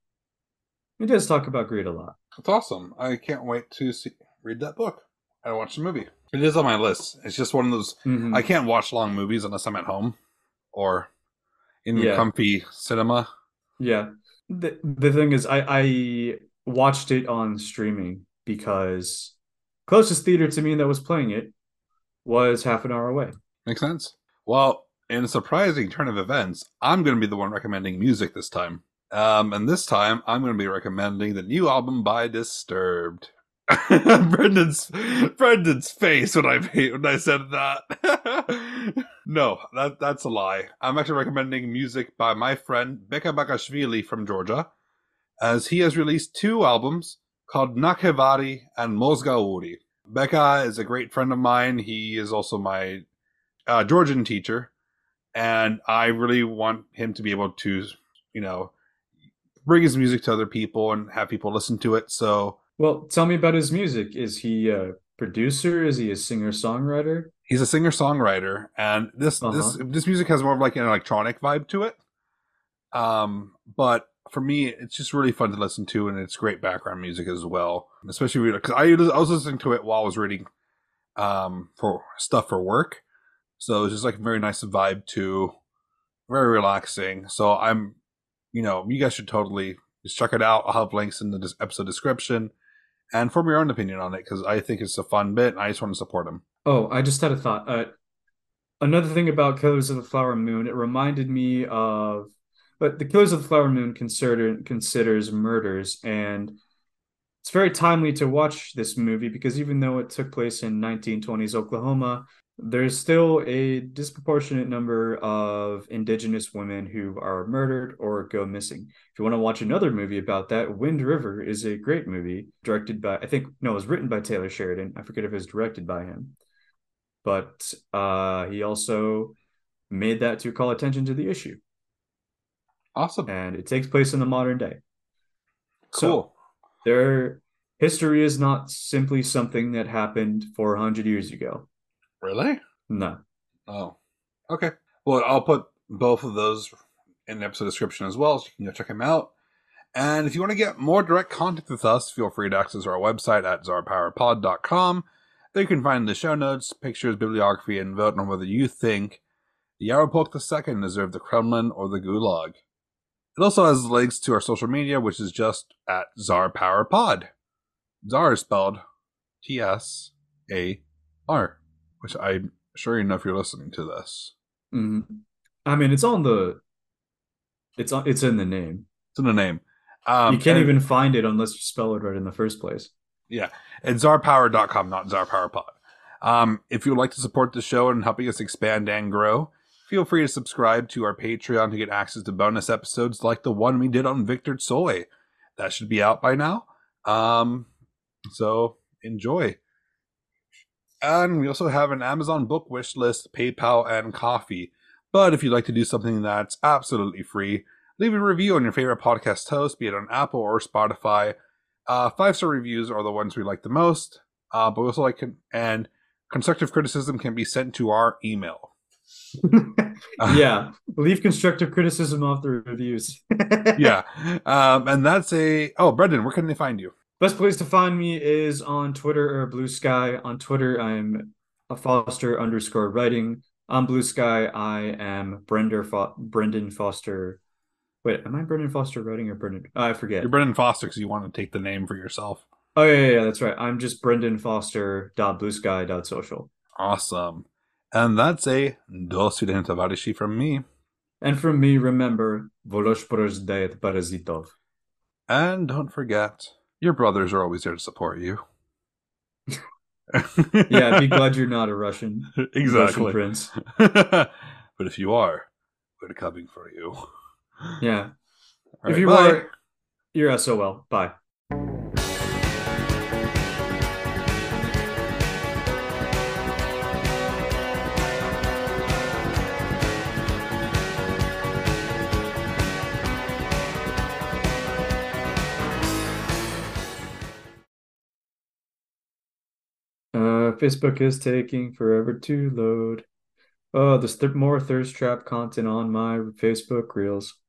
He does talk about greed a lot. That's awesome. I can't wait to see, read that book and watch the movie. It is on my list. It's just one of those, Mm-hmm. I can't watch long movies unless I'm at home or in Yeah. comfy cinema. Yeah. The, the thing is, I, I watched it on streaming because closest theater to me that was playing it was half an hour away. Makes sense. Well, in a surprising turn of events, I'm going to be the one recommending music this time. Um, and this time, I'm going to be recommending the new album by Disturbed. Brendan's Brendan's face when I when I said that. No, that that's a lie. I'm actually recommending music by my friend Beka Bakashvili from Georgia, as he has released two albums called Nakhevari and Mozgauri. Beka is a great friend of mine. He is also my uh, Georgian teacher, and I really want him to be able to, you know, bring his music to other people and have people listen to it. So, well, tell me about his music. Is he a producer? Is he a singer-songwriter? he's a singer-songwriter, and this uh-huh. this this music has more of like an electronic vibe to it. Um, but for me, it's just really fun to listen to, and it's great background music as well. Especially because I, I was listening to it while I was reading um, for stuff for work, so it's just like a very nice vibe too, very relaxing. So I'm, you know, you guys should totally just check it out. I'll have links in the episode description, and form your own opinion on it because I think it's a fun bit, and I just want to support him. Oh, I just had a thought. Uh, another thing about Killers of the Flower Moon, it reminded me of. But the Killers of the Flower Moon consider, considers murders, and it's very timely to watch this movie because even though it took place in nineteen twenties Oklahoma, there's still a disproportionate number of indigenous women who are murdered or go missing. If you want to watch another movie about that, Wind River is a great movie directed by, I think, no, it was written by Taylor Sheridan. I forget if it was directed by him. But uh, he also made that to call attention to the issue. Awesome. And it takes place in the modern day. Cool. So their history is not simply something that happened four hundred years ago. Really? No. Oh. Okay. Well, I'll put both of those in the episode description as well, so you can go check them out. And if you want to get more direct contact with us, feel free to access our website at czar power pod dot com. There you can find the show notes, pictures, bibliography, and vote on whether you think the Yaropolk the Second deserved the Kremlin or the Gulag. It also has links to our social media, which is just at Czar Power Pod. Czar is spelled T S A R, which I'm sure you know if you're listening to this. Mm-hmm. I mean, it's on the, it's on, it's in the name. It's in the name. Um, you can't and, even find it unless you spell it right in the first place. Yeah, it's czar power dot com, not Czar Power Pod. Um, if you would like to support the show and helping us expand and grow, feel free to subscribe to our Patreon to get access to bonus episodes like the one we did on Victor Tsoi. That should be out by now. Um, so enjoy. And we also have an Amazon book wish list, PayPal, and Coffee. But if you'd like to do something that's absolutely free, leave a review on your favorite podcast host, be it on Apple or Spotify. Uh, five-star reviews are the ones we like the most. Uh, but we also like, and constructive criticism can be sent to our email. Yeah, leave constructive criticism off the reviews. Yeah, um, and that's a. Oh, Brendan, where can they find you? Best place to find me is on Twitter or Blue Sky. On Twitter, I'm a Foster underscore writing. On Blue Sky, I am Brender Fo- Brendan Foster. Wait, am I Brendan Foster writing or Brendan? Oh, I forget. You're Brendan Foster because you want to take the name for yourself. Oh yeah, yeah, yeah, that's right. I'm just Brendan Foster dot bluesky dot social. Awesome. And that's a Do Svidaniya Tovarishi from me. And from me, remember, Volosh Porozhdaet Parazitov. And don't forget, your brothers are always there to support you. Yeah, be glad you're not a Russian. Exactly. Russian prince. But if you are, we're coming for you. Yeah. All if right, you bye. are, you're S O L. Bye. Uh, Facebook is taking forever to load. Oh, there's th- more thirst trap content on my Facebook reels.